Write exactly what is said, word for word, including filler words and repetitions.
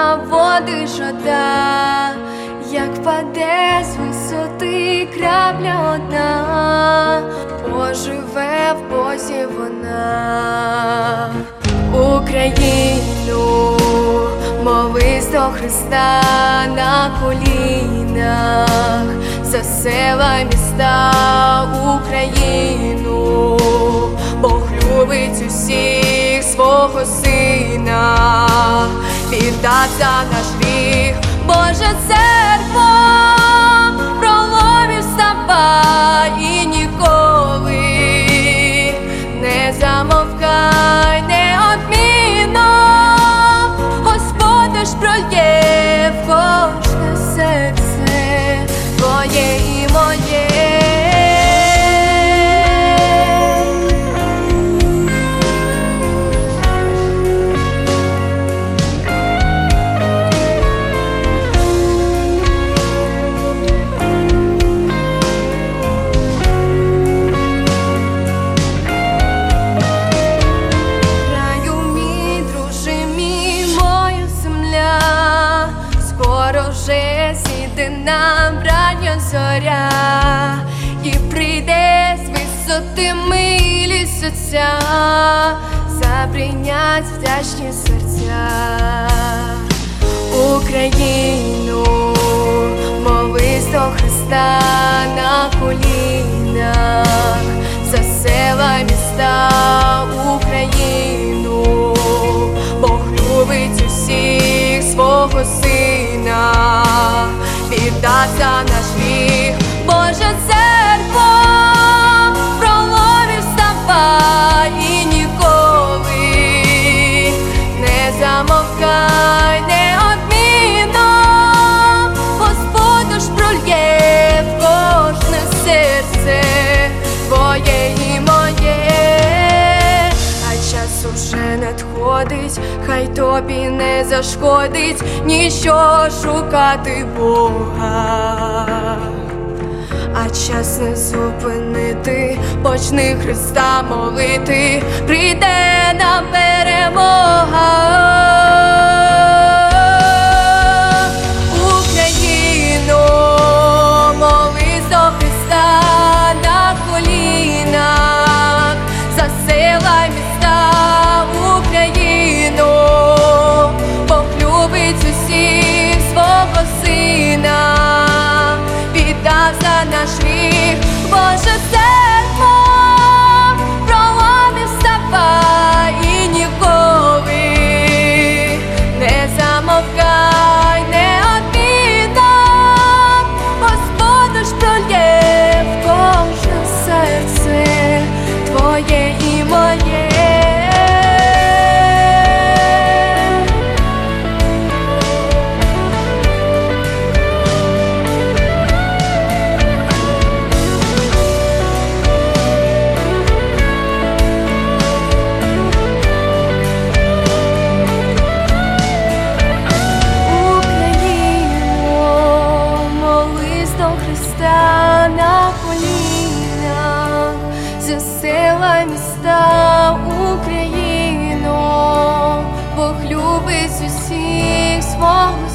води жада, як паде з висоти крапля одна, оживе в Бозі вона. Україну, молись до Христа на колінах, за села, міста, Україну. Бог любить усіх свого сина, віддав за наш гріх. Божа церква, проломів вставай і ніколи не замовкай неодмінно. Господь ж прольє в кожне серце твоє і моє. Вже сіде нам рання зоря, і прийде з висоти милість Отця, заприйнять вдячні серця. Україну, молись до Христа на колінах, за села, міста, Україну. Бог любить усіх свого сина, віддав за наш гріх. Божа церква, проломів вставай і ніколи не замовкай неодмінно. Господь ж прольє в кожне серце твоє і моє. А час уже надходить, хай тобі не зашкодить ніщо шукати Бога. А час не зупинити, почни Христа молити, прийде нам перемога. Україно, молись до Христа на колінах, за села, міста, Україну. Бог любить усіх свого сина, віддав за наш гріх. Божа церква, проломів вставай і ніколи не замовкай неодмінно. Господь ж прольє в кожне серце твоє і моє. На колінах, за села, міста, Україну. Бог любить усіх свого